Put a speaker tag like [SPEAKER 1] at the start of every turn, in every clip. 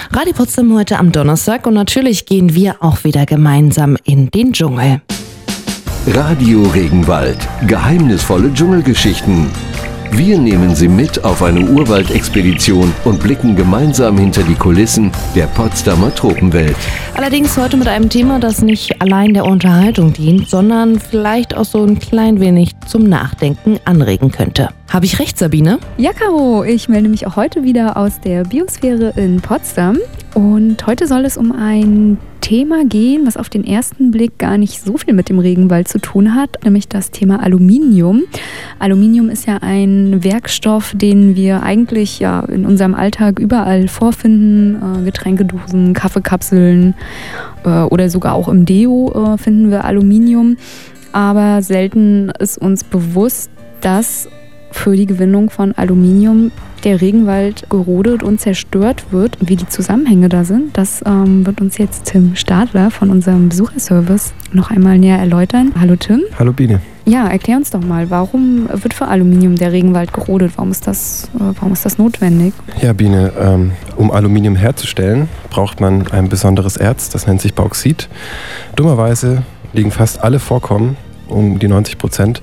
[SPEAKER 1] Radio Potsdam heute am Donnerstag und natürlich gehen wir auch wieder gemeinsam in den Dschungel.
[SPEAKER 2] Radio Regenwald. Geheimnisvolle Dschungelgeschichten. Wir nehmen Sie mit auf eine Urwaldexpedition und blicken gemeinsam hinter die Kulissen der Potsdamer Tropenwelt.
[SPEAKER 1] Allerdings heute mit einem Thema, das nicht allein der Unterhaltung dient, sondern vielleicht auch so ein klein wenig zum Nachdenken anregen könnte. Habe ich recht, Sabine?
[SPEAKER 3] Ja, Caro, ich melde mich auch heute wieder aus der Biosphäre in Potsdam. Und heute soll es um ein Thema gehen, was auf den ersten Blick gar nicht so viel mit dem Regenwald zu tun hat, nämlich das Thema Aluminium. Aluminium ist ja ein Werkstoff, den wir eigentlich ja in unserem Alltag überall vorfinden. Getränkedosen, Kaffeekapseln oder sogar auch im Deo finden wir Aluminium. Aber selten ist uns bewusst, dass für die Gewinnung von Aluminium der Regenwald gerodet und zerstört wird. Wie die Zusammenhänge da sind, das wird uns jetzt Tim Stadler von unserem Besucherservice noch einmal näher erläutern. Hallo Tim.
[SPEAKER 4] Hallo Biene.
[SPEAKER 3] Ja, erklär uns doch mal, warum wird für Aluminium der Regenwald gerodet? Warum ist das notwendig?
[SPEAKER 4] Ja Biene, um Aluminium herzustellen, braucht man ein besonderes Erz, das nennt sich Bauxit. Dummerweise liegen fast alle Vorkommen, um die 90%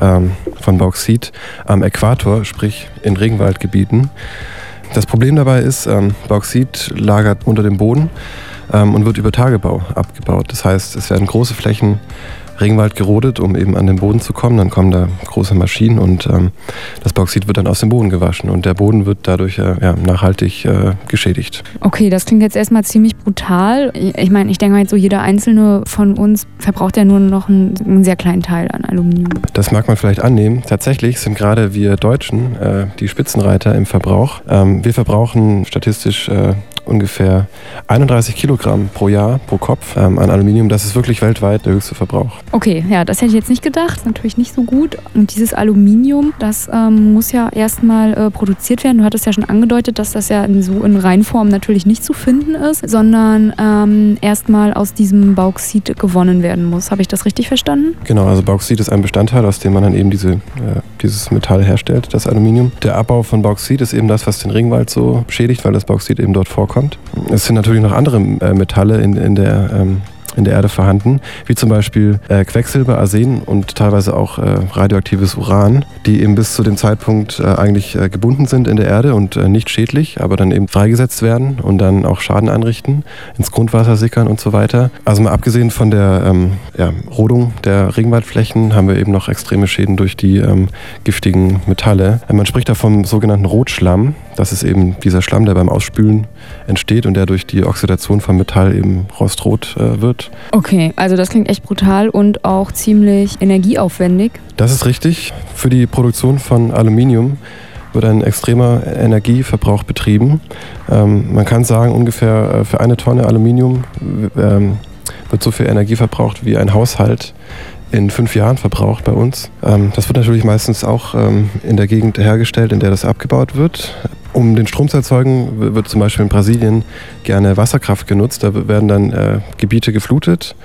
[SPEAKER 4] von Bauxit am Äquator, sprich in Regenwaldgebieten. Das Problem dabei ist, Bauxit lagert unter dem Boden und wird über Tagebau abgebaut. Das heißt, es werden große Flächen Regenwald gerodet, um eben an den Boden zu kommen. Dann kommen da große Maschinen und das Bauxit wird dann aus dem Boden gewaschen und der Boden wird dadurch nachhaltig geschädigt.
[SPEAKER 3] Okay, das klingt jetzt erstmal ziemlich brutal. Ich meine, ich denke halt so, jeder Einzelne von uns verbraucht ja nur noch einen sehr kleinen Teil an Aluminium.
[SPEAKER 4] Das mag man vielleicht annehmen. Tatsächlich sind gerade wir Deutschen die Spitzenreiter im Verbrauch. Wir verbrauchen statistisch ungefähr 31 Kilogramm pro Jahr, pro Kopf an Aluminium. Das ist wirklich weltweit der höchste Verbrauch.
[SPEAKER 3] Okay, ja, das hätte ich jetzt nicht gedacht. Ist natürlich nicht so gut. Und dieses Aluminium, das muss ja erstmal produziert werden. Du hattest ja schon angedeutet, dass das ja in Reinform natürlich nicht zu finden ist, sondern erstmal aus diesem Bauxit gewonnen werden muss. Habe ich das richtig verstanden?
[SPEAKER 4] Genau, also Bauxit ist ein Bestandteil, aus dem man dann eben dieses Metall herstellt, das Aluminium. Der Abbau von Bauxit ist eben das, was den Regenwald so schädigt, weil das Bauxit eben dort vorkommt. Es sind natürlich noch andere Metalle in der Erde vorhanden, wie zum Beispiel Quecksilber, Arsen und teilweise auch radioaktives Uran, die eben bis zu dem Zeitpunkt eigentlich gebunden sind in der Erde und nicht schädlich, aber dann eben freigesetzt werden und dann auch Schaden anrichten, ins Grundwasser sickern und so weiter. Also mal abgesehen von der Rodung der Regenwaldflächen haben wir eben noch extreme Schäden durch die giftigen Metalle. Man spricht da vom sogenannten Rotschlamm. Das ist eben dieser Schlamm, der beim Ausspülen entsteht und der durch die Oxidation von Metall eben rostrot wird.
[SPEAKER 3] Okay, also das klingt echt brutal und auch ziemlich energieaufwendig.
[SPEAKER 4] Das ist richtig. Für die Produktion von Aluminium wird ein extremer Energieverbrauch betrieben. Man kann sagen, ungefähr für eine Tonne Aluminium wird so viel Energie verbraucht, wie ein Haushalt in 5 Jahren verbraucht bei uns. Das wird natürlich meistens auch in der Gegend hergestellt, in der das abgebaut wird. Um den Strom zu erzeugen, wird zum Beispiel in Brasilien gerne Wasserkraft genutzt. Da werden dann Gebiete geflutet,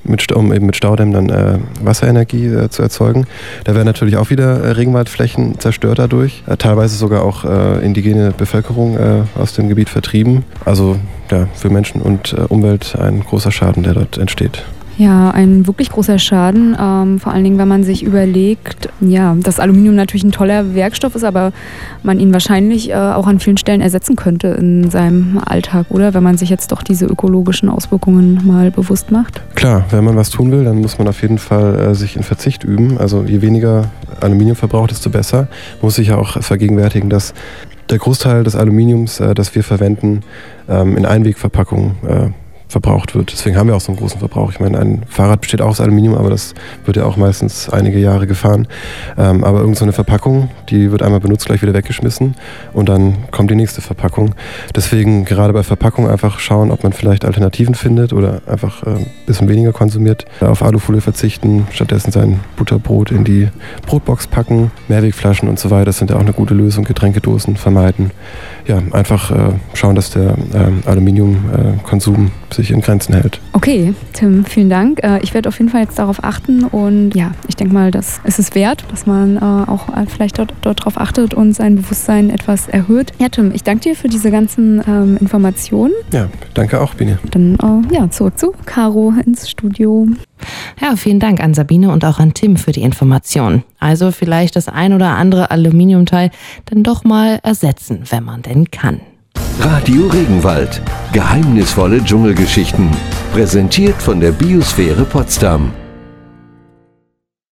[SPEAKER 4] um eben mit Staudämmen dann Wasserenergie zu erzeugen. Da werden natürlich auch wieder Regenwaldflächen zerstört dadurch. Teilweise sogar auch indigene Bevölkerung aus dem Gebiet vertrieben. Also ja, für Menschen und Umwelt ein großer Schaden, der dort entsteht.
[SPEAKER 3] Ja, ein wirklich großer Schaden, vor allen Dingen, wenn man sich überlegt, ja, dass Aluminium natürlich ein toller Werkstoff ist, aber man ihn wahrscheinlich auch an vielen Stellen ersetzen könnte in seinem Alltag, oder? Wenn man sich jetzt doch diese ökologischen Auswirkungen mal bewusst macht.
[SPEAKER 4] Klar, wenn man was tun will, dann muss man auf jeden Fall sich in Verzicht üben. Also je weniger Aluminium verbraucht, desto besser. Man muss sich ja auch vergegenwärtigen, dass der Großteil des Aluminiums, das wir verwenden, in Einwegverpackungen verbraucht wird. Deswegen haben wir auch so einen großen Verbrauch. Ich meine, ein Fahrrad besteht auch aus Aluminium, aber das wird ja auch meistens einige Jahre gefahren. Aber irgend so eine Verpackung, die wird einmal benutzt, gleich wieder weggeschmissen und dann kommt die nächste Verpackung. Deswegen gerade bei Verpackungen einfach schauen, ob man vielleicht Alternativen findet oder einfach ein bisschen weniger konsumiert. Auf Alufolie verzichten, stattdessen sein Butterbrot in die Brotbox packen, Mehrwegflaschen und so weiter. Das sind ja auch eine gute Lösung. Getränkedosen vermeiden. einfach schauen, dass der Aluminiumkonsum sich in Grenzen hält.
[SPEAKER 3] Okay, Tim, vielen Dank. Ich werde auf jeden Fall jetzt darauf achten und ja, ich denke mal, das ist es wert, dass man auch vielleicht dort drauf achtet und sein Bewusstsein etwas erhöht. Ja, Tim, ich danke dir für diese ganzen Informationen.
[SPEAKER 4] Ja, danke auch, Biene.
[SPEAKER 3] Dann zurück zu Caro ins Studio.
[SPEAKER 1] Ja, vielen Dank an Sabine und auch an Tim für die Informationen. Also vielleicht das ein oder andere Aluminiumteil dann doch mal ersetzen, wenn man denn kann.
[SPEAKER 2] Radio Regenwald. Geheimnisvolle Dschungelgeschichten. Präsentiert von der Biosphäre Potsdam.